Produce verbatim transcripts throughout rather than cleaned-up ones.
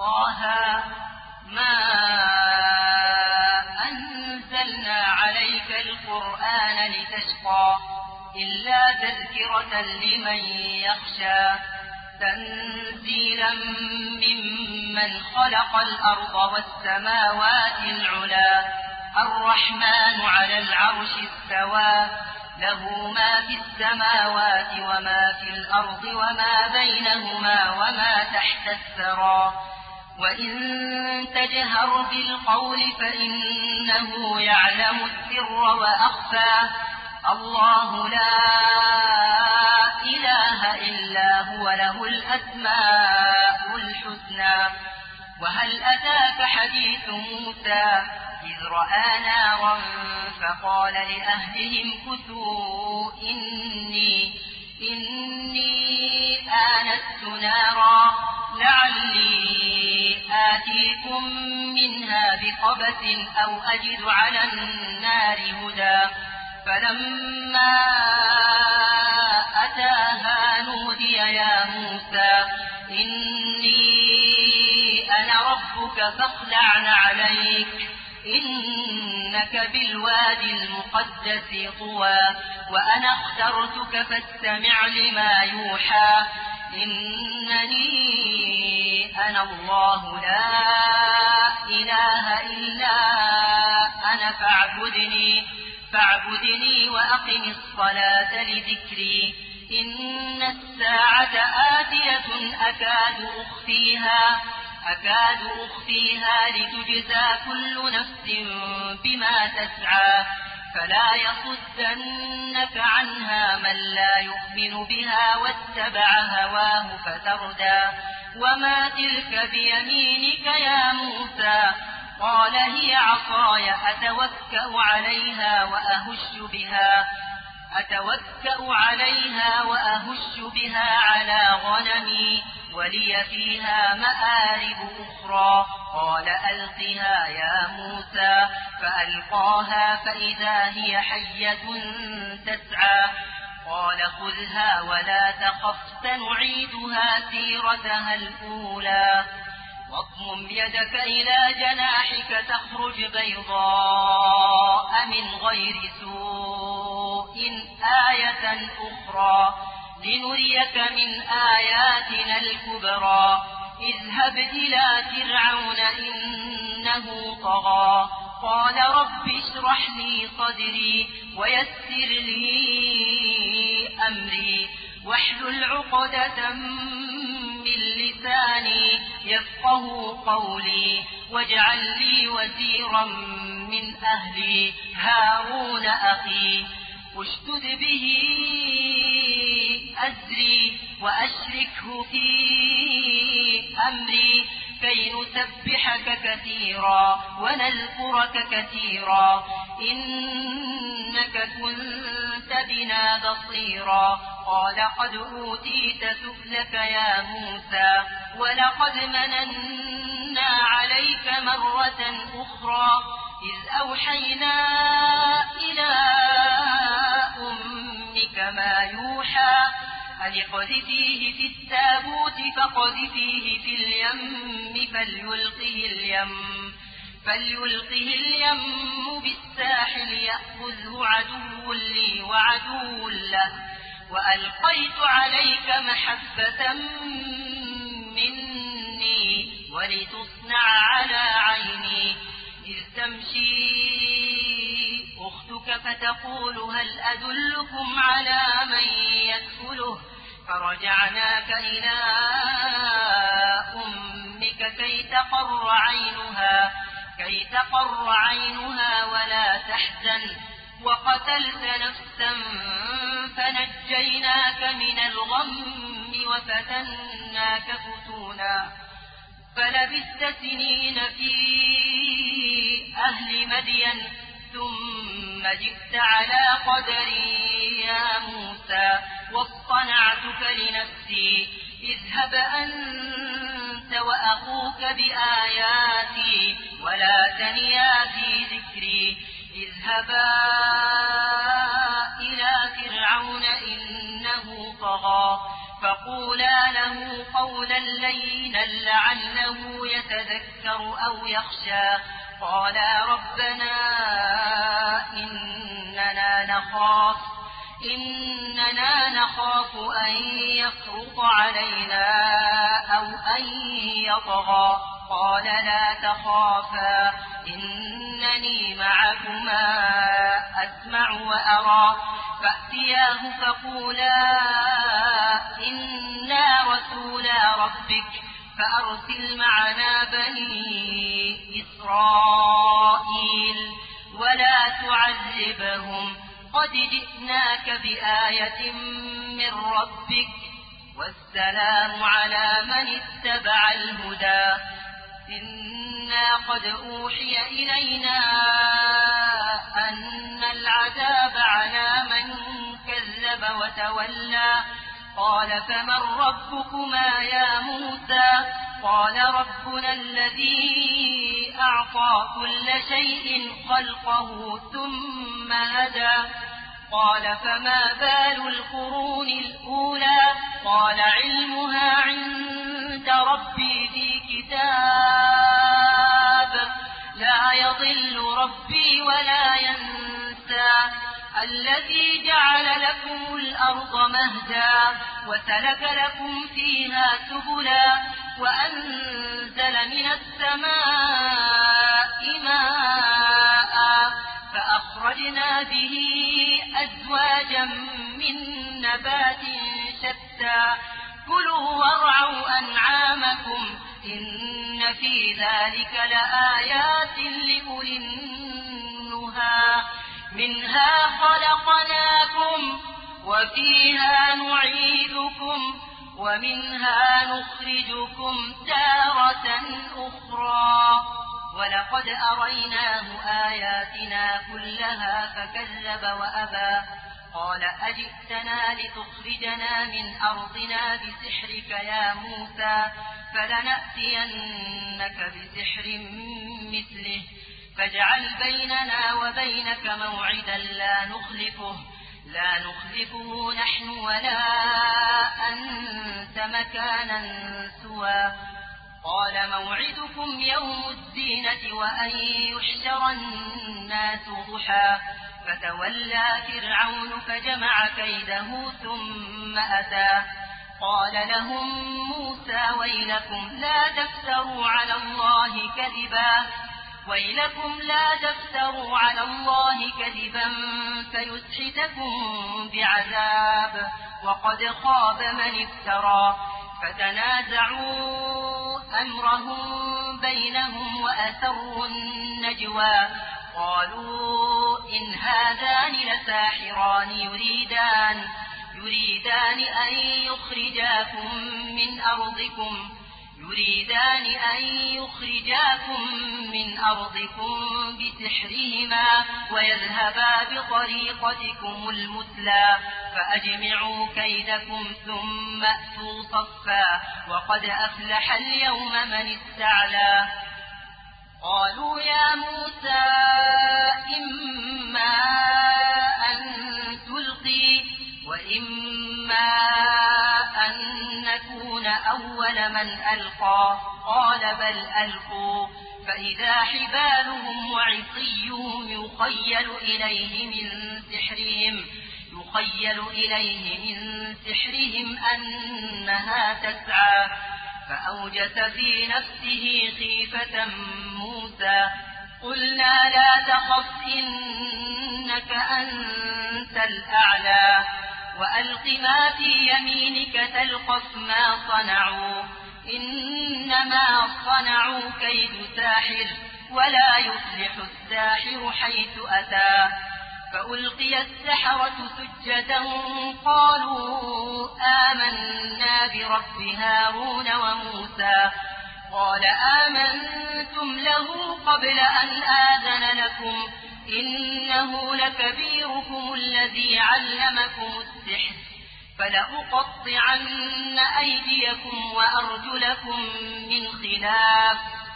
طه ما أنزلنا عليك القرآن لتشقى إلا تذكرة لمن يخشى تنزيلا ممن خلق الأرض والسماوات العلا الرحمن على العرش استوى له ما في السماوات وما في الأرض وما بينهما وما تحت الثرى وإن تجهر بالقول فإنه يعلم السر وأخفى الله لا إله إلا هو له الأسماء الحسنى وهل أتاك حديث موسى إذ رأى نارا فقال لأهلهم كثوا إني, إني آنست نارا لعلي آتيكم منها بقبس أو أجد على النار هدى فلما أتاها نودي يا موسى إني أنا ربك فاخلع نعليك إنك بالوادي المقدس طوى وأنا اخترتك فاستمع لما يوحى إنني أنا الله لا إله إلا أنا فاعبدني فاعبدني وأقم الصلاة لذكري إن الساعة آتية أكاد أخفيها أكاد أخفيها لتجزى كل نفس بما تسعى فلا يصدنك عنها من لا يؤمن بها واتبع هواه فتردى وما تلك بيمينك يا موسى قال هي عصاي أتوكأ عليها وأهش بها أتوكأ عليها وأهش بها على غنمي ولي فيها مآرب أخرى قال ألقها يا موسى فألقاها فإذا هي حية تسعى قال خذها ولا تخف سنعيدها سيرتها الأولى واضمم يدك إلى جناحك تخرج بيضاء من غير سوء آية أخرى لنريك من آياتنا الكبرى اذهب إلى فرعون إنه طغى قال رب اشرح لي صدري ويسر لي أمري واحلل عقدة من لساني يفقه قولي واجعل لي وزيرا من أهلي هارون أخي اشدد به أزري وأشركه في أمري كي نسبحك كثيرا ونذكرك كثيرا إنك كنت بنا بصيرا قال قد أوتيت سؤلك يا موسى ولقد مننا عليك مرة أخرى إذ أوحينا إلى أمك ما يوحى أن اقذفيه في التابوت فاقذفيه في اليم فليلقه اليم فليلقه اليم بالساحل يأخذه عدو لي وعدو له وألقيت عليك محبة مني ولتصنع على عيني إذ تمشي أختك فتقول هل أدلكم على من يكفله فرجعناك إلى أمك كي تقر عينها كي تقر عينها ولا تحزن وقتلت نفسا فنجيناك من الغم وفتناك فتونا فلبثت سنين في أهل مدين ثم جئت على قدري يا موسى واصطنعتك لنفسي اذهب أنت وأخوك بآياتي ولا تنيا في ذكري اذهبا إلى فرعون إنه طغى فقولا له قولا لينا لعله يتذكر أو يخشى قالا ربنا إننا نخاف إننا نخاف أن يفرط علينا أو أن يطغى قال لا تخافا إنني معكما أسمع وأرى فأتياه فقولا إنا رسولا ربك فأرسل معنا بني إسرائيل ولا تعذبهم قد جئناك بآية من ربك والسلام على من اتبع الهدى إنا قد أوحي إلينا أن العذاب على من كذب وتولى قال فمن ربكما يا موسى قال ربنا الذي أعطى كل شيء خلقه ثم هدى قال فما بال القرون الأولى قال علمها عند ربي في كتاب لا يضل ربي ولا ينسى الذي جعل لكم الأرض مهدا وسلك لكم فيها سبلا وأنزل من السماء ماء فأخرجنا به أزواجا من نبات شتى كلوا وارعوا أنعامكم إن في ذلك لآيات لأولي النهى منها خلقناكم وفيها نعيدكم ومنها نخرجكم تارة أخرى ولقد أريناه آياتنا كلها فكذب وأبى قال أجئتنا لتخرجنا من أرضنا بسحرك يا موسى فلنأتينك بسحر مثله فاجعل بيننا وبينك موعدا لا نخلفه لا نخلفه نحن ولا أنت مكانا سوى قال موعدكم يوم الزينة وأن يحشر الناس ضحى فتولى فرعون فجمع كيده ثم أتى قال لهم موسى ويلكم لا تفتروا على الله كذبا ويلكم لا تفتروا على الله كذبا فيسحتكم بعذاب وقد خاب من افترى فتنازعوا أمرهم بينهم وأسروا النجوى قالوا إن هذان لساحران يريدان يريدان أن يخرجاكم من أرضكم يريدان أن يخرجاكم من أرضكم بسحرهما ويذهبا بطريقتكم المثلى فأجمعوا كيدكم ثم أتوا صفا وقد أفلح اليوم من استعلى قالوا يا موسى إما أن تلقي وإما أن نكون أول من ألقى قال بل ألقوا فإذا حبالهم وعصيهم يخيل إليه من سحرهم يخيل إليه من سحرهم أنها تسعى فأوجس في نفسه خيفة موسى قلنا لا تخف إنك أنت الأعلى وألق ما في يمينك تلقف ما صنعوا إنما صنعوا كيد ساحر ولا يفلح الساحر حيث أتى فألقي السحرة سجدا قالوا آمنا برب هارون وموسى قال آمنتم له قبل أن آذن لكم إنه لكبيركم الذي علمكم السحر فلأقطعن أيديكم وأرجلكم من خلاف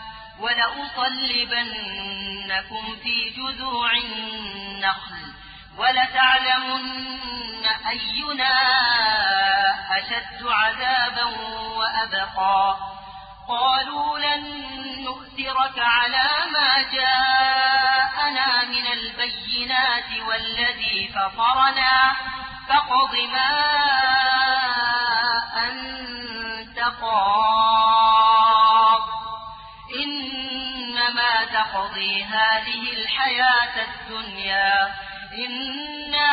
ولأصلبنكم في جذوع النخل ولتعلمن أينا أشد عذابا وأبقى قالوا لن نصبرك على ما جاءنا من البينات والذي فطرنا فاقض ما أنت قاض إنما تقضي هذه الحياة الدنيا إنا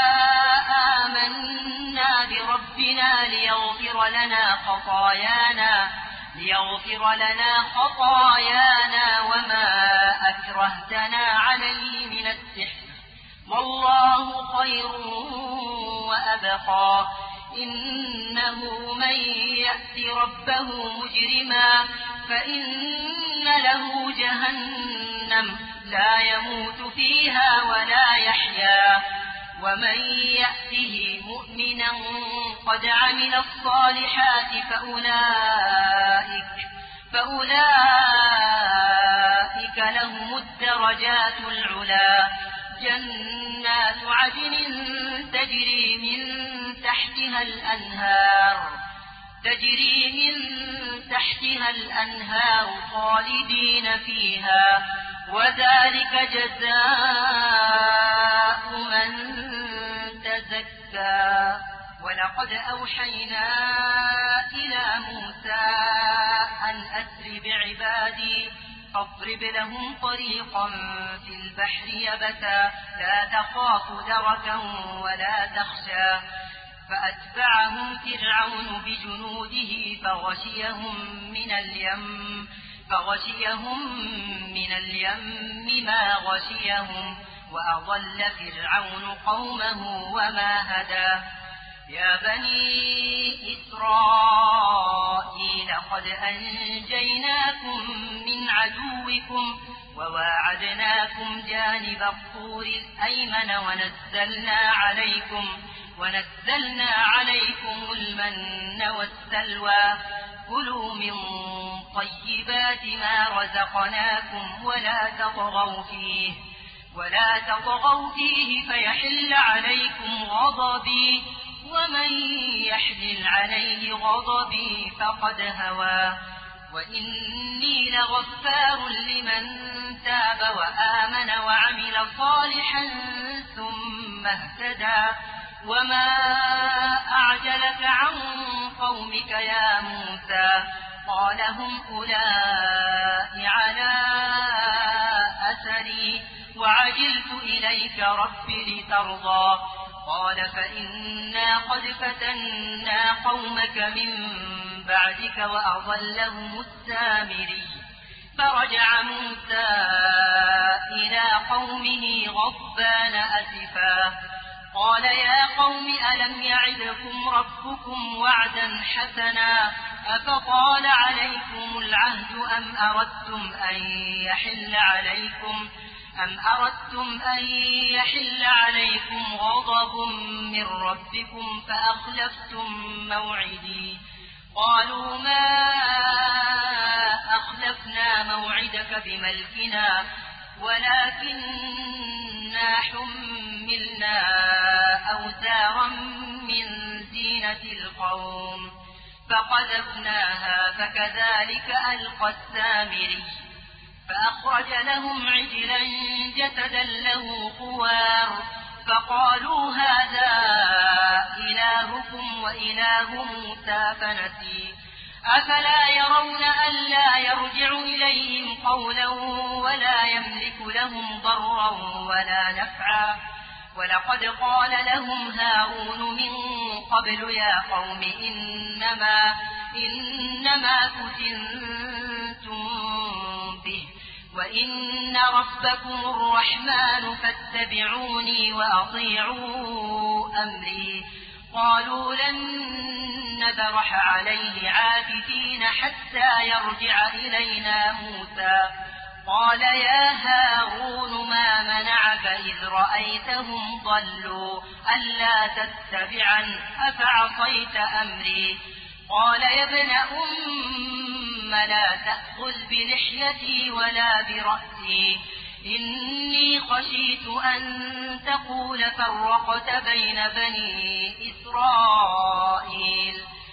آمنا بربنا ليغفر لنا خطايانا ليغفر لنا خطايانا وما أكرهتنا عليه من السحر والله خير وأبقى إنه من يأت ربه مجرما فإن له جهنم لا يموت فيها ولا يحيا ومن يأته مؤمنا قد عمل الصالحات فأولئك, فأولئك لهم الدرجات العلا جنات عدن تجري من تحتها الأنهار تجري من تحتها الأنهار خالدين فيها وذلك جزاء من تزكى ولقد أوحينا إلى موسى أن أسر بعبادي فاضرب لهم طريقا في البحر يبسا لا تخاف دركا ولا تخشى فأتبعهم فرعون بجنوده فغشيهم من اليم فغشيهم من اليم ما غشيهم وأضل فرعون قومه وما هدى يا بني إسرائيل قد أنجيناكم من عدوكم وواعدناكم جانب الطور الأيمن ونزلنا عليكم ونزلنا عليكم المن والسلوى كلوا من طيبات ما رزقناكم ولا تطغوا فيه ولا تطغوا فيه فيحل عليكم غضبي ومن يحلل عليه غضبي فقد هوى وإني لغفار لمن تاب وآمن وعمل صالحا ثم اهتدى وما أعجلك عن قومك يا موسى قال هم أولئك على أثري وعجلت إليك رب لترضى قال فإنا قد فتنا قومك من بعدك وأضلهم السامري فرجع موسى إلى قومه غضبان أسفا قال يا قوم ألم يعدكم ربكم وعدا حسنا أفطال عليكم العهد أم أردتم أن يحل عليكم أم أردتم أن يحل عليكم غضب من ربكم فأخلفتم موعدي قالوا ما أخلفنا موعدك بملكنا ولكننا حملنا أوزارا من زينة القوم فقذفناها فكذلك ألقى السامري فأخرج لهم عجلا جسدا له خوار فقالوا هذا إلهكم وإله موسى فنسي أفلا يرون ألا يرجع إليهم قولا ولا يملك لهم ضرا ولا نفعا ولقد قال لهم هارون من قبل يا قوم إنما, إنما فتنتم به وإن ربكم الرحمن فاتبعوني وأطيعوا أمري قالوا لن نبرح عليه عاكفين حتى يرجع إلينا موسى قال يا هارون ما منعك إذ رأيتهم ضلوا ألا تتبعن أفعصيت أمري قال يا ابن أم لا تأخذ بلحيتي ولا برأسي إني خشيت أن تقول فرقت بين بني إسرائيل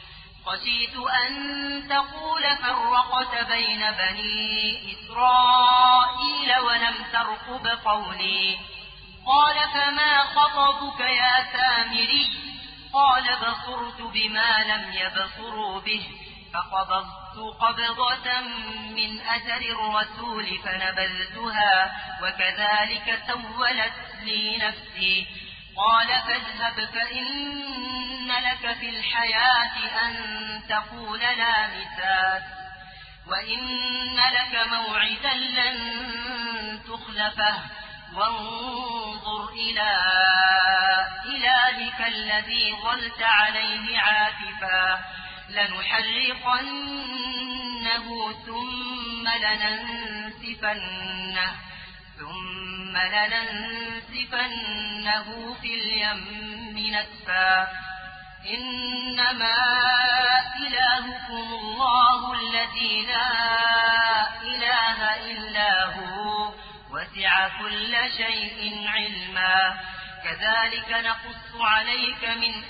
خشيت أن تقول فرقت بين بني إسرائيل ولم ترقب قولي. قال فما خطبك يا سامري؟ قال بصرت بما لم يبصروا به فقبضت قبضة من أثر الرسول فنبذتها وكذلك سولت لي نفسي. قال فاذهب فإن لك في الحياة أن تقول لا مساس وإن لك موعدا لن تخلفه وانظر إلى إلهك الذي ظلت عليه عاكفا لنحرقنه ثم لننسفنه ثم لننسفنه في اليم نسفا. إنما إلهكم الله الذي لا إله إلا هو وسع كل شيء علما. كذلك نقص عليك من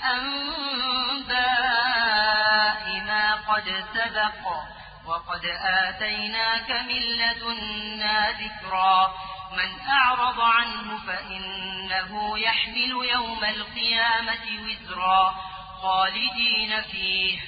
أنباء ما قد سبق وقد آتيناك من لدنا ذكرا. من أعرض عنه فإنه يحمل يوم القيامة وزرا خالدين فيه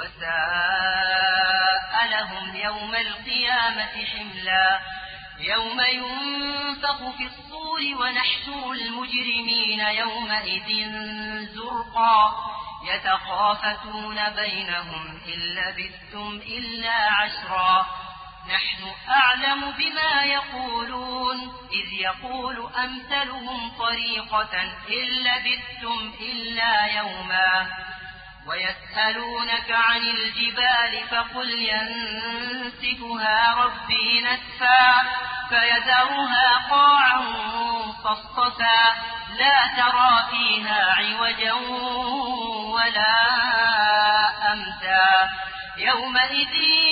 وساء لهم يوم القيامة حملا. يوم ينفخ في الصور ونحشر المجرمين يومئذ زرقا يتخافتون بينهم إن لبثتم إلا عشرا. نحن أعلم بما يقولون إذ يقول أمثلهم طريقة إن لبثتم إلا يوما. ويسألونك عن الجبال فقل ينسفها ربي نسفا فيذرها قاعا صفصفا لا ترى فيها عوجا ولا أمتا. يومئذ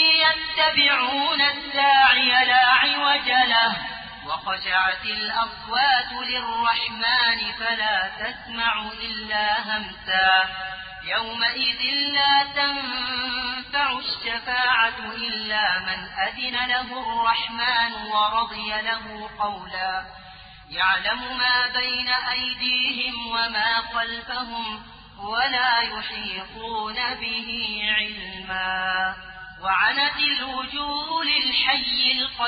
يتبعون الداعي لا عوج له وخشعت الأصوات للرحمن فلا تسمع إلا همسا. يومئذ لا تنفع الشفاعة إلا من أذن له الرحمن ورضي له قولا. يعلم ما بين أيديهم وما خلفهم ولا يحيطون به علما. وعنت الوجوه للحي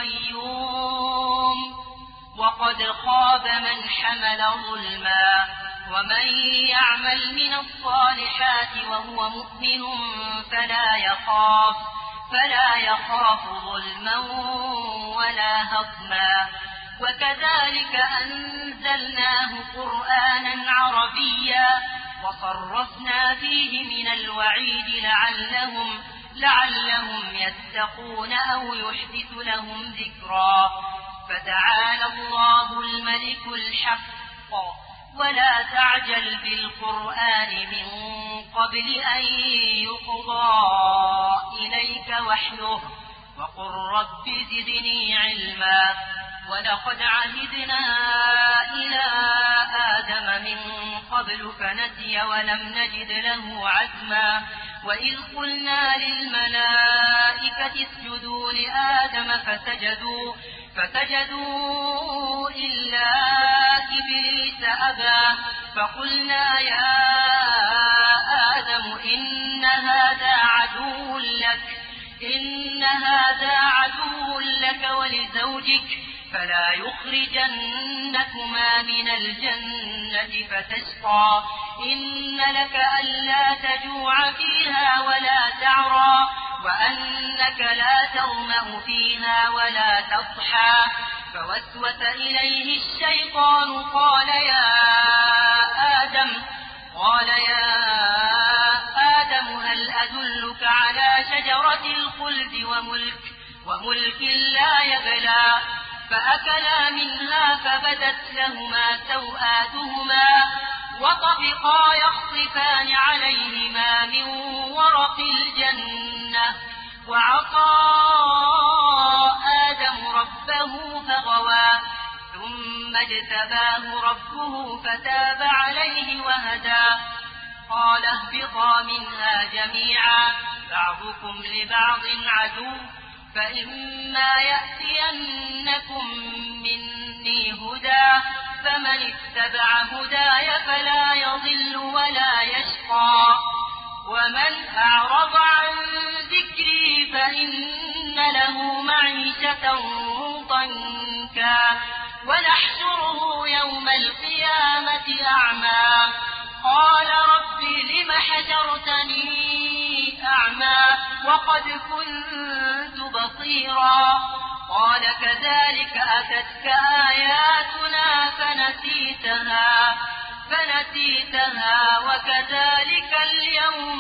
القيوم وقد خاب من حمل ظلما. ومن يعمل من الصالحات وهو مؤمن فلا يخاف فلا يخاف ظلما ولا هضما. وكذلك أنزلناه قرآنا عربيا وصرفنا فيه من الوعيد لعلهم لعلهم يتقون أو يحدث لهم ذكرا. فتعالى الله الملك الحق ولا تعجل بالقرآن من قبل أن يقضى إليك وحيه وقل رب زدني علما. ولقد عهدنا إلى آدم من قبل فنسي ولم نجد له عزما. وإذ قلنا للملائكة اسجدوا لآدم فسجدوا فسجدوا إلا إبليس أبى فقلنا يا آدم إن هذا عدو لك إن هذا عدو لك ولزوجك فلا يخرجنكما من الجنة فتشقى. إن لك ألا تجوع فيها ولا تعرى وأنك لا تظمأ فيها ولا تضحى. فوسوس إليه الشيطان قال يا آدم قال يا آدم هل أدلك على شجرة الخلد وملك وملك لا يبلى. فأكلا منها فبدت لهما سوآتهما وطفقا يخصفان عليهما من ورق الجنة. وعصى آدم ربه فغوى ثم اجتباه ربه فتاب عليه وهدى. قال اهبطا منها جميعا بعضكم لبعض عدو فإما يأتينكم مني هدى فمن اتبع هداي فلا يضل ولا يشقى ومن أعرض عن ذكري فإن له معيشة ضنكا ونحشره يوم القيامة أعمى قال رب لم حشرتني أعمى وقد كنت بصيرا قال كذلك أتتك آياتنا فنسيتها فنسيتها وكذلك اليوم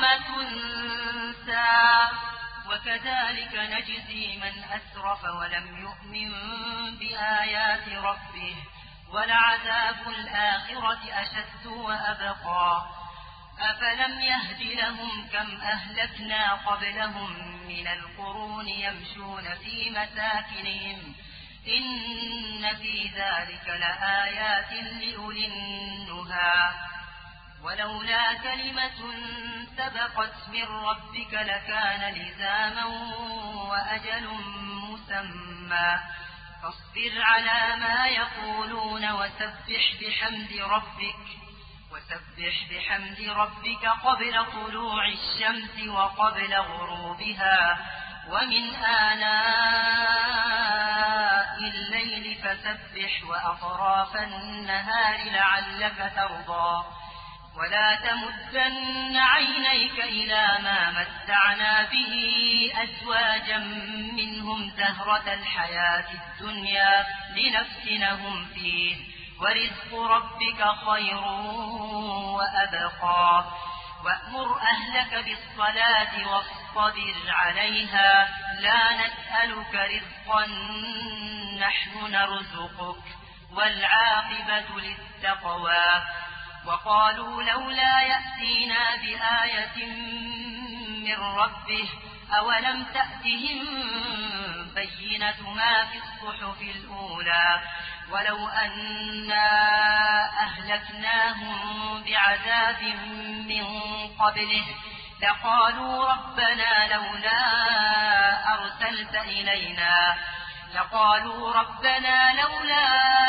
تنسى وكذلك نجزي من أسرف ولم يؤمن بآيات ربه ولعذاب الآخرة أشد وأبقى أفلم يهد لهم كم أهلكنا قبلهم من القرون يمشون في مساكنهم إن في ذلك لآيات لأولي النهى ولولا كلمة سبقت من ربك لكان لزاما وأجل مسمى فاصبر على ما يقولون وسبح بحمد ربك وسبح بحمد ربك قبل طلوع الشمس وقبل غروبها ومن آناء الليل فسبح وأطراف النهار لعلك ترضى ولا تمدن عينيك إلى ما متعنا به أزواجا منهم زهرة الحياة الدنيا لنفتنهم فيه ورزق ربك خير وأبقى وأمر أهلك بالصلاة واصطبر عليها لا نسألك رزقا نحن نرزقك والعاقبة للتقوى وقالوا لولا يأتينا بآية من ربه أولم تأتهم بينة ما في الصحف الأولى ولو أنا أهلكناهم بعذاب من قبله لقالوا ربنا لولا أرسلت إلينا لقالوا ربنا لولا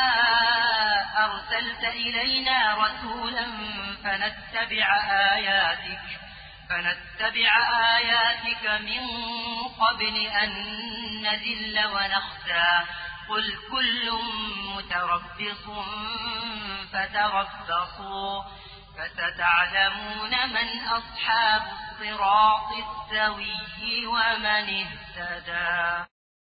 أرسلت إلينا رسولا فنتبع آياتك فنتبع آياتك من قبل أن نذل ونخزى قل كل متربص فتربصوا فستعلمون من أصحاب الصراط السوي ومن اهتدى.